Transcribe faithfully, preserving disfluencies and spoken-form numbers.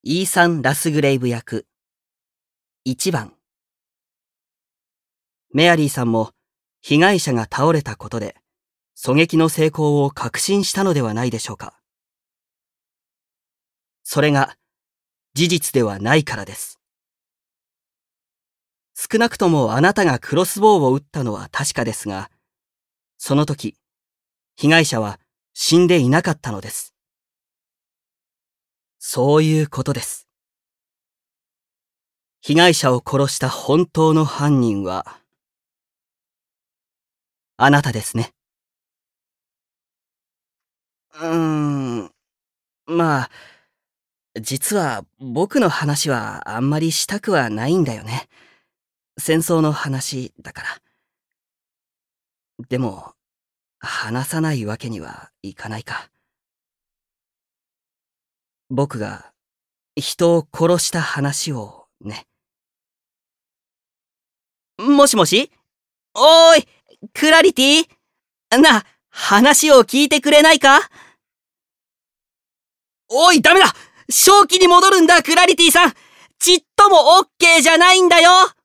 イーサン・ラスグレイブ役。いちばん。メアリーさんも被害者が倒れたことで狙撃の成功を確信したのではないでしょうか。それが事実ではないからです。少なくともあなたがクロスボウを撃ったのは確かですが、その時、被害者は死んでいなかったのです。そういうことです。被害者を殺した本当の犯人は、あなたですね。うーん、まあ、実は僕の話はあんまりしたくはないんだよね。戦争の話だから。でも、話さないわけにはいかないか。僕が人を殺した話をね。もしもし？おーい、クラリティ？なあ、話を聞いてくれないか？おい、ダメだ！正気に戻るんだ、クラリティさん！ちっともオッケーじゃないんだよ！